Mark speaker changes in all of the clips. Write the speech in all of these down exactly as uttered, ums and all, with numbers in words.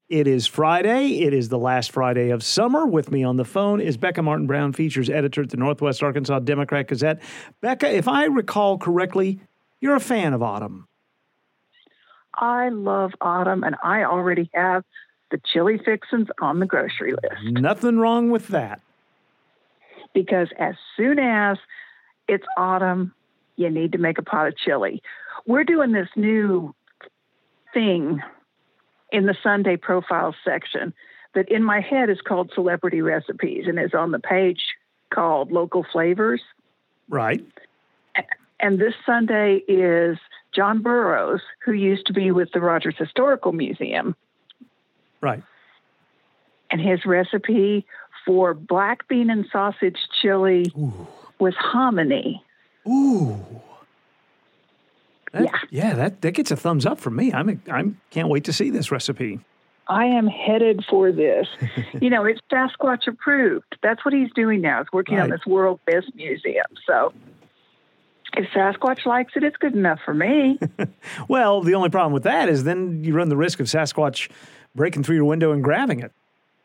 Speaker 1: It is Friday. It is the last Friday of summer. With me on the phone is Becca Martin Brown, features editor at the Northwest Arkansas Democrat Gazette. Becca, if I recall correctly, you're a fan of autumn.
Speaker 2: I love autumn, and I already have the chili fixins on the grocery list.
Speaker 1: Nothing wrong with that.
Speaker 2: Because as soon as it's autumn, you need to make a pot of chili. We're doing this new thing in the Sunday Profiles section that in my head is called Celebrity Recipes and is on the page called Local Flavors.
Speaker 1: Right.
Speaker 2: And this Sunday is John Burroughs, who used to be with the Rogers Historical Museum.
Speaker 1: Right.
Speaker 2: And his recipe for black bean and sausage chili Ooh. was hominy.
Speaker 1: Ooh. That,
Speaker 2: yeah.
Speaker 1: Yeah, that, that gets a thumbs up from me. I'm I'm can't wait to see this recipe.
Speaker 2: I am headed for this. You know, it's Sasquatch approved. That's what he's doing now. He's working
Speaker 1: right.
Speaker 2: on this World Best Museum. So if Sasquatch likes it, it's good enough for me.
Speaker 1: Well, the only problem with that is then you run the risk of Sasquatch breaking through your window and grabbing it.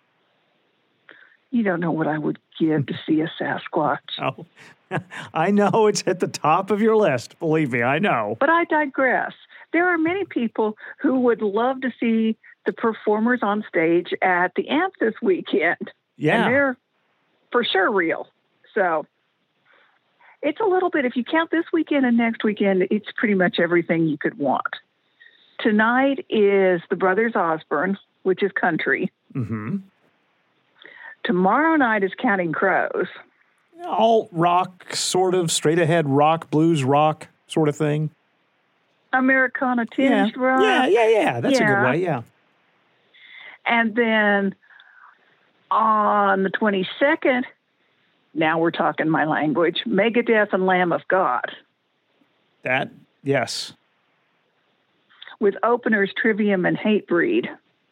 Speaker 2: You don't know what I would give to see a Sasquatch.
Speaker 1: Oh, I know it's at the top of your list. Believe me, I know.
Speaker 2: But I digress. There are many people who would love to see the performers on stage at the A M P this weekend.
Speaker 1: Yeah.
Speaker 2: And they're for sure real. So it's a little bit, if you count this weekend and next weekend, it's pretty much everything you could want. Tonight is the Brothers Osborne, which is country.
Speaker 1: Mm-hmm.
Speaker 2: Tomorrow night is Counting Crows.
Speaker 1: Alt rock, sort of, straight ahead rock, blues rock sort of thing.
Speaker 2: Americana tinged
Speaker 1: yeah.
Speaker 2: rock.
Speaker 1: Yeah, yeah, yeah. That's
Speaker 2: yeah.
Speaker 1: a good way, yeah.
Speaker 2: And then on the twenty-second, now we're talking my language, Megadeth and Lamb of God.
Speaker 1: That, yes.
Speaker 2: With openers Trivium and Hatebreed.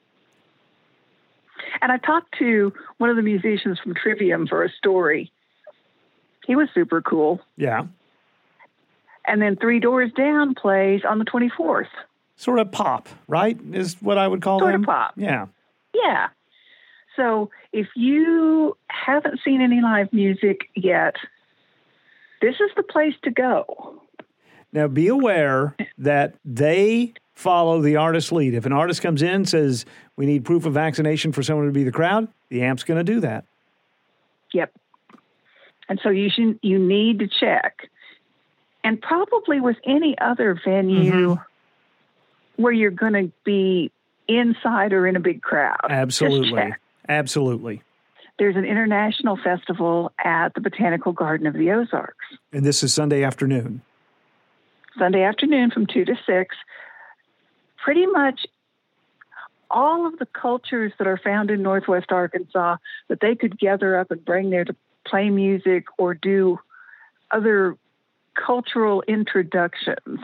Speaker 2: And I talked to one of the musicians from Trivium for a story. He was super cool.
Speaker 1: Yeah.
Speaker 2: And then Three Doors Down plays on the twenty-fourth.
Speaker 1: Sort of pop, right, is what I would call
Speaker 2: sort
Speaker 1: them?
Speaker 2: Sort of pop.
Speaker 1: Yeah.
Speaker 2: Yeah. So if you haven't seen any live music yet, this is the place to go.
Speaker 1: Now, be aware that they follow the artist's lead. If an artist comes in and says, we need proof of vaccination for someone to be the crowd, the A M P's going to do that.
Speaker 2: Yep. And so you should, you need to check. And probably with any other venue mm-hmm. where you're going to be inside or in a big crowd.
Speaker 1: Absolutely. Absolutely.
Speaker 2: There's an international festival at the Botanical Garden of the Ozarks.
Speaker 1: And this is Sunday afternoon.
Speaker 2: Sunday afternoon from two to six. Pretty much all of the cultures that are found in Northwest Arkansas that they could gather up and bring there to play music or do other cultural introductions.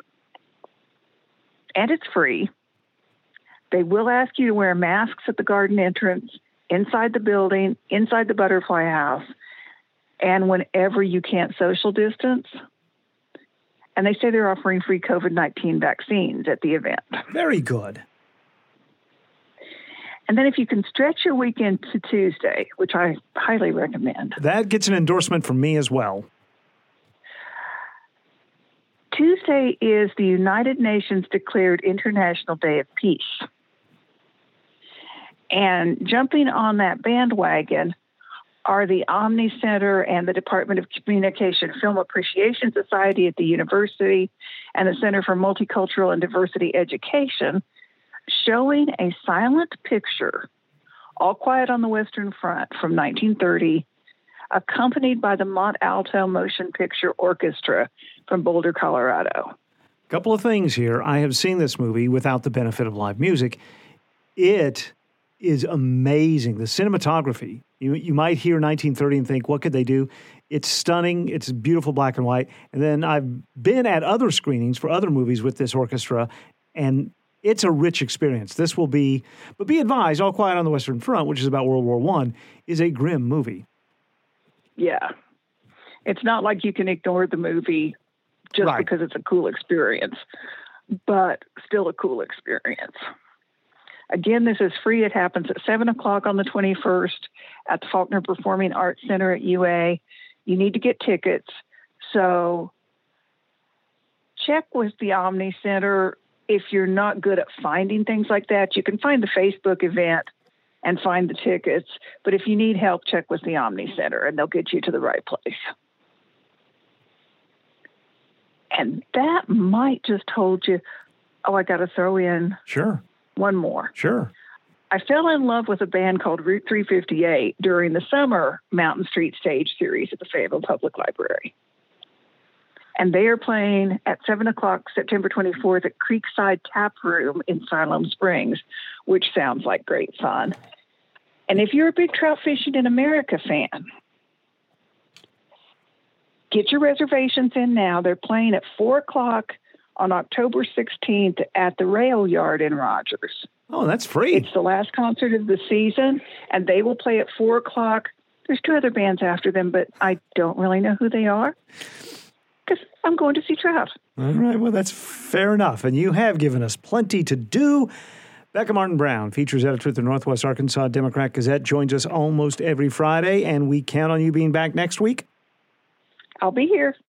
Speaker 2: And it's free. They will ask you to wear masks at the garden entrance, inside the building, inside the butterfly house, and whenever you can't social distance. And they say they're offering free COVID nineteen vaccines at the event.
Speaker 1: Very good.
Speaker 2: And then if you can stretch your weekend to Tuesday, which I highly recommend.
Speaker 1: That gets an endorsement from me as well.
Speaker 2: Tuesday is the United Nations declared International Day of Peace. And jumping on that bandwagon are the Omni Center and the Department of Communication Film Appreciation Society at the university and the Center for Multicultural and Diversity Education, showing a silent picture, All Quiet on the Western Front from nineteen thirty, accompanied by the Mont Alto Motion Picture Orchestra from Boulder, Colorado.
Speaker 1: A couple of things here. I have seen this movie without the benefit of live music. It is amazing. The cinematography, you, you might hear nineteen thirty and think, what could they do? It's stunning. It's beautiful black and white. And then I've been at other screenings for other movies with this orchestra, and it's a rich experience. This will be, but be advised, All Quiet on the Western Front, which is about World War One, is a grim movie.
Speaker 2: Yeah. It's not like you can ignore the movie just
Speaker 1: right.
Speaker 2: because it's a cool experience, but still a cool experience. Again, this is free. It happens at seven o'clock on the twenty-first at the Faulkner Performing Arts Center at U A. You need to get tickets. So check with the Omni Center. If you're not good at finding things like that, you can find the Facebook event and find the tickets. But if you need help, check with the Omni Center, and they'll get you to the right place. And that might just hold you. Oh, I got to throw in
Speaker 1: Sure.
Speaker 2: one more.
Speaker 1: Sure.
Speaker 2: I fell in love with a band called Route three fifty-eight during the summer Mountain Street Stage series at the Fayetteville Public Library. And they are playing at seven o'clock September twenty-fourth at Creekside Tap Room in Siloam Springs, which sounds like great fun. And if you're a big Trout Fishing in America fan, get your reservations in now. They're playing at four o'clock on October sixteenth at the Rail Yard in Rogers.
Speaker 1: Oh, that's free.
Speaker 2: It's the last concert of the season, and they will play at four o'clock. There's two other bands after them, but I don't really know who they are because I'm going to see Trout.
Speaker 1: All right, well, that's fair enough. And you have given us plenty to do. Becca Martin Brown, features editor at the Northwest Arkansas Democrat Gazette, joins us almost every Friday, and we count on you being back next week.
Speaker 2: I'll be here.